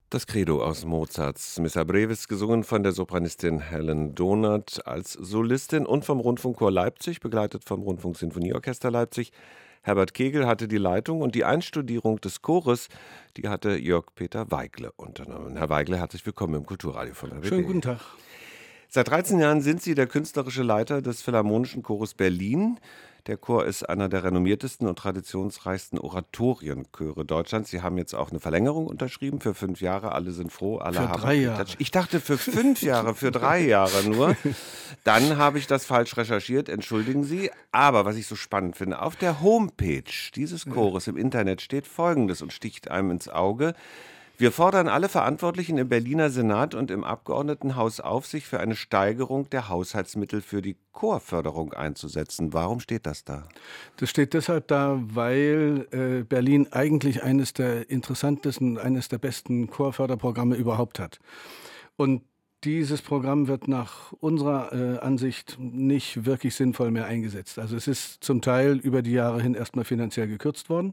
Das Credo aus Mozarts Missa Brevis, gesungen von der Sopranistin Helen Donath als Solistin und vom Rundfunkchor Leipzig, begleitet vom Rundfunksinfonieorchester Leipzig. Herbert Kegel hatte die Leitung und die Einstudierung des Chores, die hatte Jörg-Peter Weigle unternommen. Herr Weigle, herzlich willkommen im Kulturradio von Schönen RBB. guten Tag. Seit 13 Jahren sind Sie der künstlerische Leiter des Philharmonischen Chores Berlin. Der Chor ist einer der renommiertesten und traditionsreichsten Oratorienchöre Deutschlands. Sie haben jetzt auch eine Verlängerung unterschrieben für 5 Jahre. Alle sind froh, alle Für haben 3 Jahre. geklatscht. Ich dachte für 5 Jahre, für 3 Jahre nur. Dann habe ich das falsch recherchiert, entschuldigen Sie. Aber was ich so spannend finde, auf der Homepage dieses Chores im Internet steht Folgendes und sticht einem ins Auge. Wir fordern alle Verantwortlichen im Berliner Senat und im Abgeordnetenhaus auf, sich für eine Steigerung der Haushaltsmittel für die Chorförderung einzusetzen. Warum steht das da? Das steht deshalb da, weil Berlin eigentlich eines der interessantesten, eines der besten Chorförderprogramme überhaupt hat. Und dieses Programm wird nach unserer Ansicht nicht wirklich sinnvoll mehr eingesetzt. Also es ist zum Teil über die Jahre hin erstmal finanziell gekürzt worden.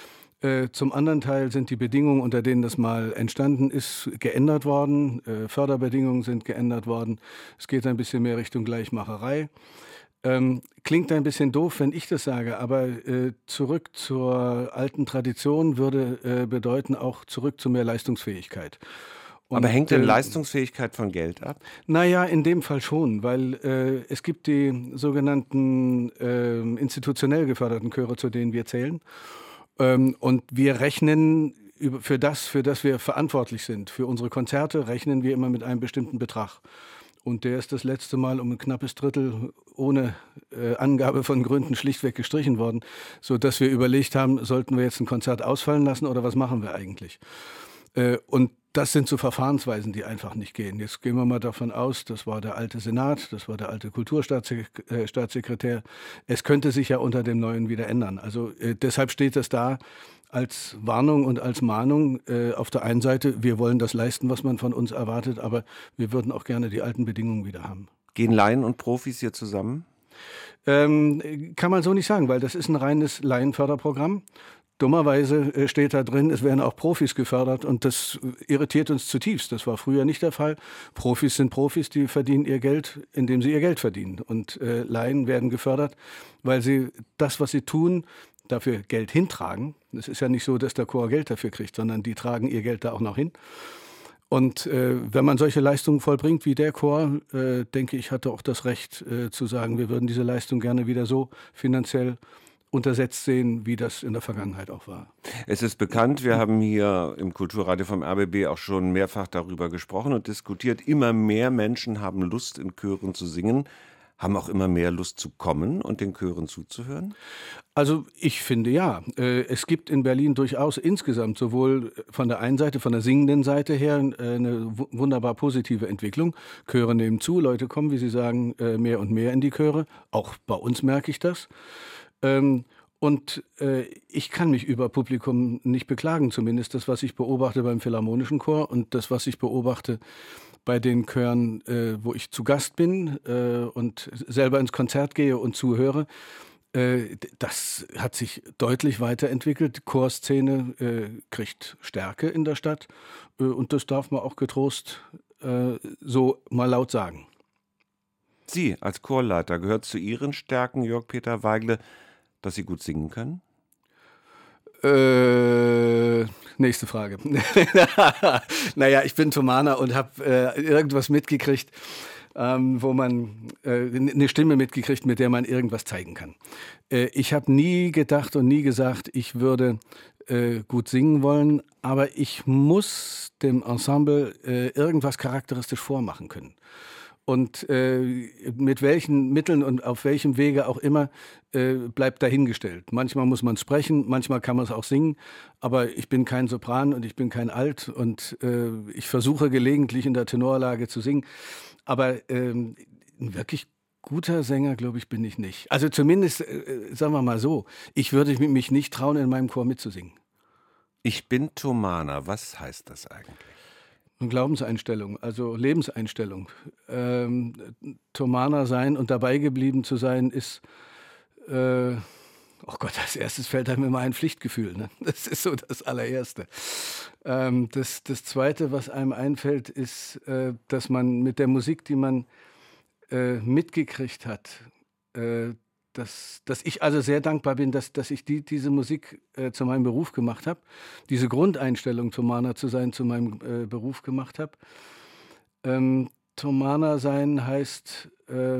Zum anderen Teil sind die Bedingungen, unter denen das mal entstanden ist, geändert worden. Förderbedingungen sind geändert worden. Es geht ein bisschen mehr Richtung Gleichmacherei. Klingt ein bisschen doof, wenn ich das sage, aber zurück zur alten Tradition würde bedeuten auch zurück zu mehr Leistungsfähigkeit. Aber hängt denn Leistungsfähigkeit von Geld ab? Naja, in dem Fall schon, weil es gibt die sogenannten institutionell geförderten Chöre, zu denen wir zählen. Und wir rechnen für das wir verantwortlich sind. Für unsere Konzerte rechnen wir immer mit einem bestimmten Betrag. Und der ist das letzte Mal um ein knappes Drittel ohne Angabe von Gründen schlichtweg gestrichen worden, sodass wir überlegt haben, sollten wir jetzt ein Konzert ausfallen lassen oder was machen wir eigentlich? Und das sind so Verfahrensweisen, die einfach nicht gehen. Jetzt gehen wir mal davon aus, das war der alte Senat, das war der alte Kulturstaatssekretär. Es könnte sich ja unter dem Neuen wieder ändern. Also deshalb steht das da als Warnung und als Mahnung. Auf der einen Seite, wir wollen das leisten, was man von uns erwartet, aber wir würden auch gerne die alten Bedingungen wieder haben. Gehen Laien und Profis hier zusammen? Kann man so nicht sagen, weil das ist ein reines Laienförderprogramm. Dummerweise steht da drin, es werden auch Profis gefördert und das irritiert uns zutiefst. Das war früher nicht der Fall. Profis sind Profis, die verdienen ihr Geld, indem sie ihr Geld verdienen. Und Laien werden gefördert, weil sie das, was sie tun, dafür Geld hintragen. Es ist ja nicht so, dass der Chor Geld dafür kriegt, sondern die tragen ihr Geld da auch noch hin. Und wenn man solche Leistungen vollbringt wie der Chor, denke ich, hat er auch das Recht zu sagen, wir würden diese Leistung gerne wieder so finanziell untersetzt sehen, wie das in der Vergangenheit auch war. Es ist bekannt, wir haben hier im Kulturradio vom RBB auch schon mehrfach darüber gesprochen und diskutiert. Immer mehr Menschen haben Lust, in Chören zu singen, haben auch immer mehr Lust zu kommen und den Chören zuzuhören? Also ich finde ja. Es gibt in Berlin durchaus insgesamt sowohl von der einen Seite, von der singenden Seite her eine wunderbar positive Entwicklung. Chöre nehmen zu, Leute kommen, wie Sie sagen, mehr und mehr in die Chöre. Auch bei uns merke ich das. Und ich kann mich über Publikum nicht beklagen, zumindest das, was ich beobachte beim Philharmonischen Chor und das, was ich beobachte bei den Chören, wo ich zu Gast bin und selber ins Konzert gehe und zuhöre. Das hat sich deutlich weiterentwickelt. Die Chorszene kriegt Stärke in der Stadt und das darf man auch getrost so mal laut sagen. Sie als Chorleiter, gehört zu Ihren Stärken, Jörg-Peter Weigle, dass Sie gut singen können? Nächste Frage. Naja, ich bin Thomaner und habe irgendwas mitgekriegt, wo man eine Stimme mitgekriegt, mit der man irgendwas zeigen kann. Ich habe nie gedacht und nie gesagt, ich würde gut singen wollen, aber ich muss dem Ensemble irgendwas charakteristisch vormachen können. Und mit welchen Mitteln und auf welchem Wege auch immer, bleibt dahingestellt. Manchmal muss man sprechen, manchmal kann man es auch singen, aber ich bin kein Sopran und ich bin kein Alt und ich versuche gelegentlich in der Tenorlage zu singen, aber ein wirklich guter Sänger, glaube ich, bin ich nicht. Also zumindest, sagen wir mal so, ich würde mich nicht trauen, in meinem Chor mitzusingen. Ich bin Thomaner, was heißt das eigentlich? Eine Glaubenseinstellung, also Lebenseinstellung. Thomaner sein und dabei geblieben zu sein, ist Oh Gott, als erstes fällt einem immer ein Pflichtgefühl. Ne? Das ist so das Allererste. Das Zweite, was einem einfällt, ist, dass man mit der Musik, die man mitgekriegt hat, dass ich also sehr dankbar bin, dass ich diese Musik zu meinem Beruf gemacht habe, diese Grundeinstellung, Thomaner zu sein, zu meinem Beruf gemacht habe. Thomaner sein heißt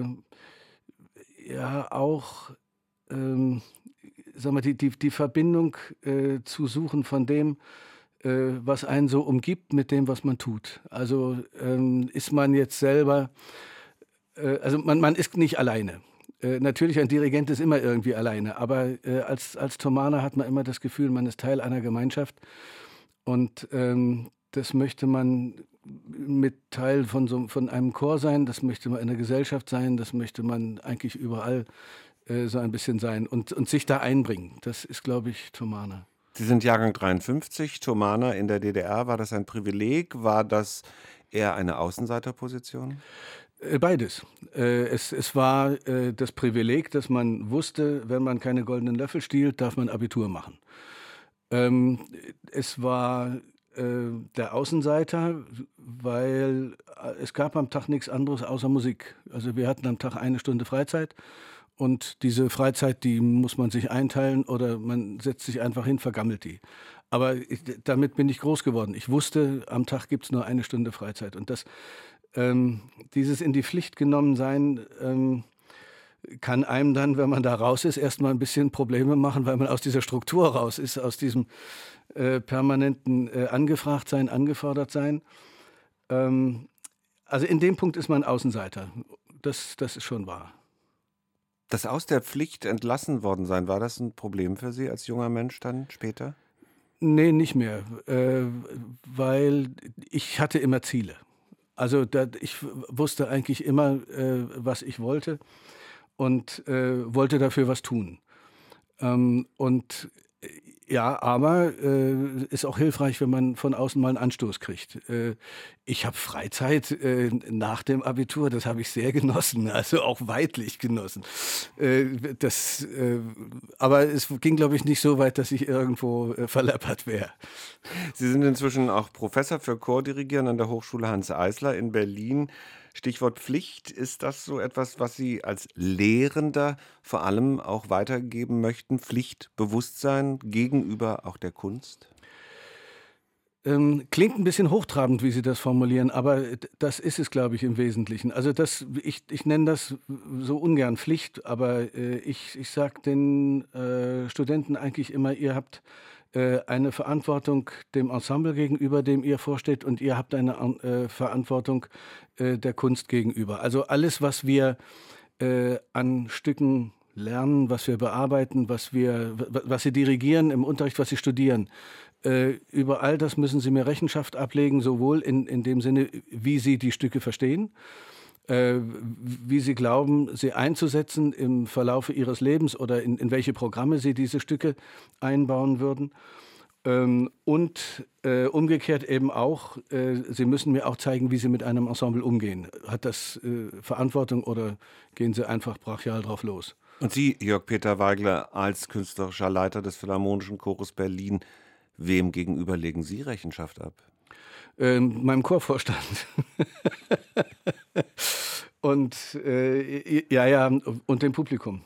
ja auch, sag mal, die Verbindung zu suchen von dem, was einen so umgibt, mit dem, was man tut. Also ist man jetzt selber, also man ist nicht alleine. Natürlich, ein Dirigent ist immer irgendwie alleine, aber als Thomaner hat man immer das Gefühl, man ist Teil einer Gemeinschaft und das möchte man mit Teil von einem Chor sein, das möchte man in der Gesellschaft sein, das möchte man eigentlich überall so ein bisschen sein und sich da einbringen. Das ist, glaube ich, Thomaner. Sie sind Jahrgang 53, Thomaner in der DDR. War das ein Privileg? War das eher eine Außenseiterposition? Beides. Es war das Privileg, dass man wusste, wenn man keine goldenen Löffel stiehlt, darf man Abitur machen. Es war der Außenseiter, weil es gab am Tag nichts anderes außer Musik. Also wir hatten am Tag 1 Stunde Freizeit und diese Freizeit, die muss man sich einteilen oder man setzt sich einfach hin, vergammelt die. Aber damit bin ich groß geworden. Ich wusste, am Tag gibt es nur 1 Stunde Freizeit und dieses in die Pflicht genommen sein kann einem dann, wenn man da raus ist, erstmal ein bisschen Probleme machen, weil man aus dieser Struktur raus ist, aus diesem permanenten angefragt sein, angefordert sein. Also in dem Punkt ist man Außenseiter. Das ist schon wahr. Das aus der Pflicht entlassen worden sein, war das ein Problem für Sie als junger Mensch dann später? Nee, nicht mehr, weil ich hatte immer Ziele. Also ich wusste eigentlich immer, was ich wollte und wollte dafür was tun. Ja, aber ist auch hilfreich, wenn man von außen mal einen Anstoß kriegt. Ich habe Freizeit nach dem Abitur, das habe ich sehr genossen, also auch weidlich genossen. Aber es ging, glaube ich, nicht so weit, dass ich irgendwo verleppert wäre. Sie sind inzwischen auch Professor für Chordirigieren an der Hochschule Hanns Eisler in Berlin. Stichwort Pflicht, ist das so etwas, was Sie als Lehrender vor allem auch weitergeben möchten? Pflichtbewusstsein gegenüber auch der Kunst? Klingt ein bisschen hochtrabend, wie Sie das formulieren, aber das ist es, glaube ich, im Wesentlichen. Also ich nenne das so ungern Pflicht, aber ich sage den Studenten eigentlich immer, ihr habt eine Verantwortung dem Ensemble gegenüber, dem ihr vorsteht, und ihr habt eine Verantwortung der Kunst gegenüber. Also alles, was wir an Stücken lernen, was wir bearbeiten, was sie dirigieren im Unterricht, was sie studieren, über all das müssen sie mir Rechenschaft ablegen, sowohl in dem Sinne, wie sie die Stücke verstehen, wie sie glauben, sie einzusetzen im Verlaufe ihres Lebens oder in welche Programme sie diese Stücke einbauen würden. Und umgekehrt eben auch, sie müssen mir auch zeigen, wie sie mit einem Ensemble umgehen. Hat das Verantwortung oder gehen sie einfach brachial drauf los? Und Sie, Jörg-Peter Weigler, als künstlerischer Leiter des Philharmonischen Chores Berlin, wem gegenüber legen Sie Rechenschaft ab? Meinem Chorvorstand. Und ja, und dem Publikum.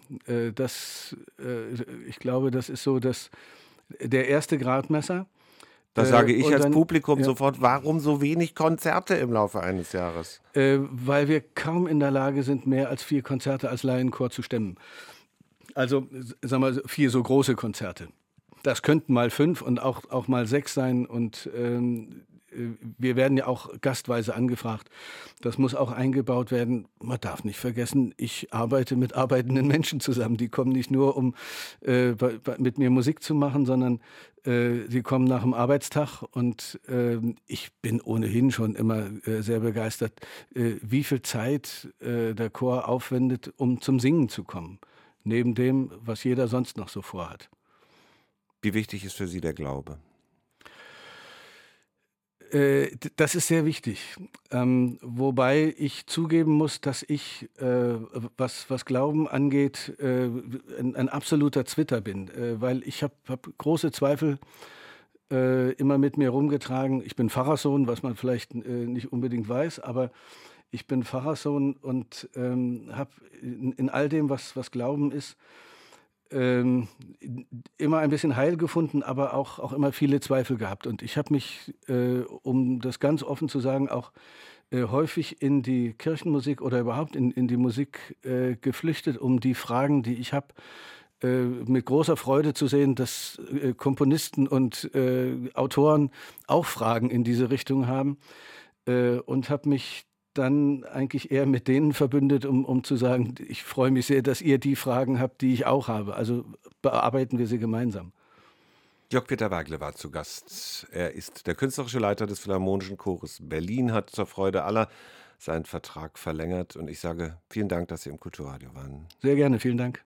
Ich glaube, das ist so, dass der erste Gradmesser. Das sage ich als dann, Publikum ja, sofort. Warum so wenig Konzerte im Laufe eines Jahres? Weil wir kaum in der Lage sind, mehr als 4 Konzerte als Laienchor zu stemmen. Also, sagen wir, 4 so große Konzerte. Das könnten mal 5 und auch mal 6 sein. Und wir werden ja auch gastweise angefragt. Das muss auch eingebaut werden. Man darf nicht vergessen, ich arbeite mit arbeitenden Menschen zusammen. Die kommen nicht nur, um mit mir Musik zu machen, sondern sie kommen nach dem Arbeitstag. Und ich bin ohnehin schon immer sehr begeistert, wie viel Zeit der Chor aufwendet, um zum Singen zu kommen. Neben dem, was jeder sonst noch so vorhat. Wie wichtig ist für Sie der Glaube? Das ist sehr wichtig. Wobei ich zugeben muss, dass ich, was Glauben angeht, ein absoluter Zwitter bin. Weil ich hab große Zweifel immer mit mir rumgetragen. Ich bin Pfarrerssohn, was man vielleicht nicht unbedingt weiß, aber ich bin Pfarrerssohn und habe in all dem, was Glauben ist, immer ein bisschen Heil gefunden, aber auch immer viele Zweifel gehabt. Und ich habe mich, um das ganz offen zu sagen, auch häufig in die Kirchenmusik oder überhaupt in die Musik geflüchtet, um die Fragen, die ich habe, mit großer Freude zu sehen, dass Komponisten und Autoren auch Fragen in diese Richtung haben, und habe mich dann eigentlich eher mit denen verbündet, um zu sagen, ich freue mich sehr, dass ihr die Fragen habt, die ich auch habe. Also bearbeiten wir sie gemeinsam. Jörg-Peter Weigle war zu Gast. Er ist der künstlerische Leiter des Philharmonischen Chores Berlin, hat zur Freude aller seinen Vertrag verlängert. Und ich sage vielen Dank, dass Sie im Kulturradio waren. Sehr gerne, vielen Dank.